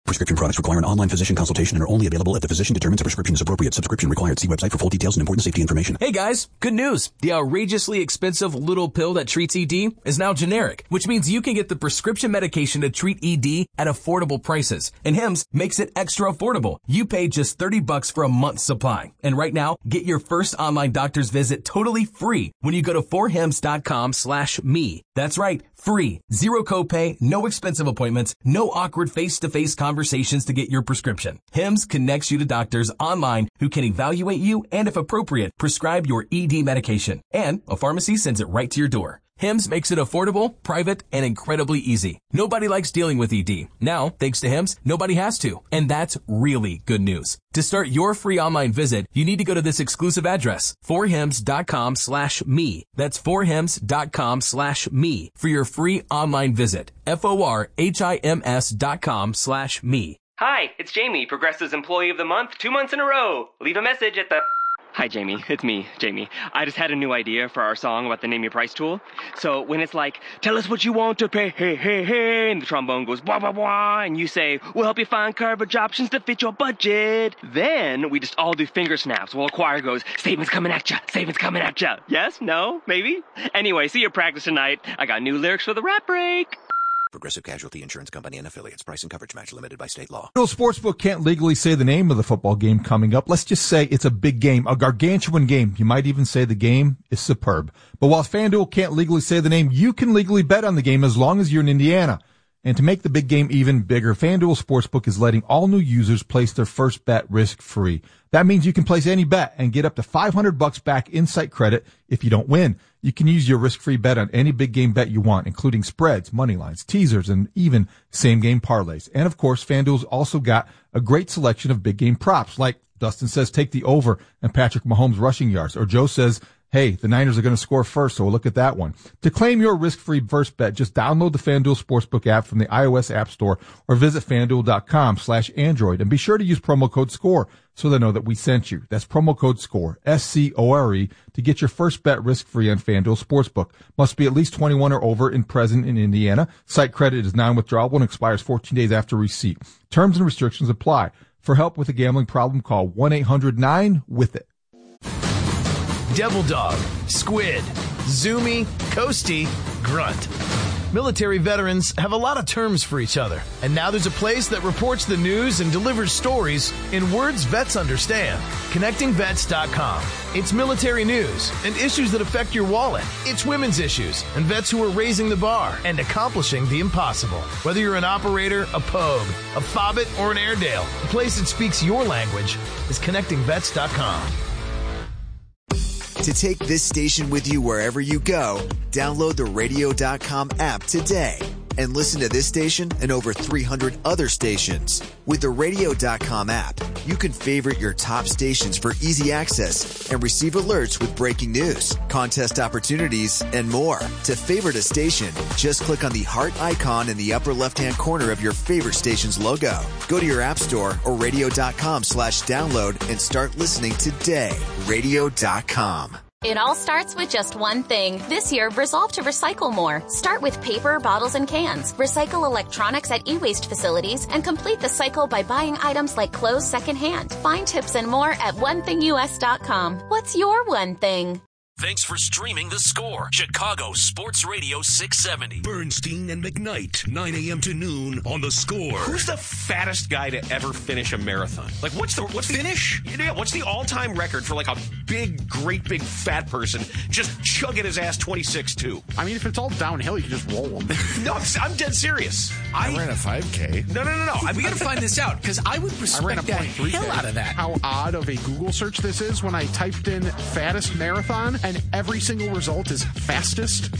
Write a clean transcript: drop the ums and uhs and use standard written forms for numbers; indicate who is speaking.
Speaker 1: Prescription products require an online physician consultation and are only available if the physician determines a prescription is appropriate. Subscription required. See website for full details and important safety information.
Speaker 2: Hey guys, good news. The outrageously expensive little pill that treats ED is now generic, which means you can get the prescription medication to treat ED at affordable prices. And Hims makes it extra affordable. You pay just $30 for a month's supply. And right now, get your first online doctor's visit totally free when you go to forhims.com/me. That's right, free. Zero copay, no expensive appointments, no awkward face-to-face conversations to get your prescription. Hims connects you to doctors online who can evaluate you and, if appropriate, prescribe your ED medication. And a pharmacy sends it right to your door. Hims makes it affordable, private, and incredibly easy. Nobody likes dealing with ED. Now, thanks to Hims, nobody has to. And that's really good news. To start your free online visit, you need to go to this exclusive address, forhims.com/me. That's forhims.com/me for your free online visit. forhims.com/me.
Speaker 3: Hi, it's Jamie, Progressive's Employee of the Month, 2 months in a row. Leave a message at the... Hi, Jamie. It's me, Jamie. I just had a new idea for our song about the Name Your Price tool. So when it's like, tell us what you want to pay, hey, hey, hey, and the trombone goes, blah, blah, blah, and you say, we'll help you find coverage options to fit your budget. Then we just all do finger snaps while a choir goes, statements coming at ya, statements coming at ya. Yes? No? Maybe? Anyway, see your practice tonight. I got new lyrics for the rap break.
Speaker 1: Progressive Casualty Insurance Company and Affiliates. Price and coverage match limited by state law.
Speaker 4: FanDuel Sportsbook can't legally say the name of the football game coming up. Let's just say it's a big game, a gargantuan game. You might even say the game is superb. But while FanDuel can't legally say the name, you can legally bet on the game as long as you're in Indiana. And to make the big game even bigger, FanDuel Sportsbook is letting all new users place their first bet risk-free. That means you can place any bet and get up to $500 back in site credit if you don't win. You can use your risk-free bet on any big game bet you want, including spreads, money lines, teasers, and even same-game parlays. And of course, FanDuel's also got a great selection of big game props, like Dustin says take the over and Patrick Mahomes rushing yards, or Joe says, hey, the Niners are going to score first, so we'll look at that one. To claim your risk-free first bet, just download the FanDuel Sportsbook app from the iOS App Store or visit FanDuel.com/Android, and be sure to use promo code SCORE so they know that we sent you. That's promo code SCORE, SCORE, to get your first bet risk-free on FanDuel Sportsbook. Must be at least 21 or over and present in Indiana. Site credit is non-withdrawable and expires 14 days after receipt. Terms and restrictions apply. For help with a gambling problem, call 1-800-9-WITH-IT.
Speaker 5: Devil Dog, Squid, Zoomy, Coastie, Grunt. Military veterans have a lot of terms for each other, and now there's a place that reports the news and delivers stories in words vets understand. ConnectingVets.com. It's military news and issues that affect your wallet. It's women's issues and vets who are raising the bar and accomplishing the impossible. Whether you're an operator, a pogue, a fobbit, or an Airedale, the place that speaks your language is ConnectingVets.com.
Speaker 6: To take this station with you wherever you go, download the Radio.com app today and listen to this station and over 300 other stations. With the Radio.com app, you can favorite your top stations for easy access and receive alerts with breaking news, contest opportunities, and more. To favorite a station, just click on the heart icon in the upper left-hand corner of your favorite station's logo. Go to your app store or radio.com/download and start listening today. Radio.com.
Speaker 7: It all starts with just one thing. This year, resolve to recycle more. Start with paper, bottles, and cans. Recycle electronics at e-waste facilities and complete the cycle by buying items like clothes secondhand. Find tips and more at OneThingUS.com. What's your one thing?
Speaker 8: Thanks for streaming The Score, Chicago Sports Radio 670.
Speaker 9: Bernstein and McKnight, 9 a.m. to noon on The Score.
Speaker 10: Who's the fattest guy to ever finish a marathon? Like, what's the all-time record for like a great big fat person just chugging his ass 26.2?
Speaker 11: I mean, if it's all downhill, you can just roll them.
Speaker 10: No, I'm dead serious.
Speaker 11: I ran a 5K.
Speaker 10: No.
Speaker 5: We got to find this out because I would respect the hell out of that.
Speaker 11: How odd of a Google search this is when I typed in fattest marathon and every single result is fastest.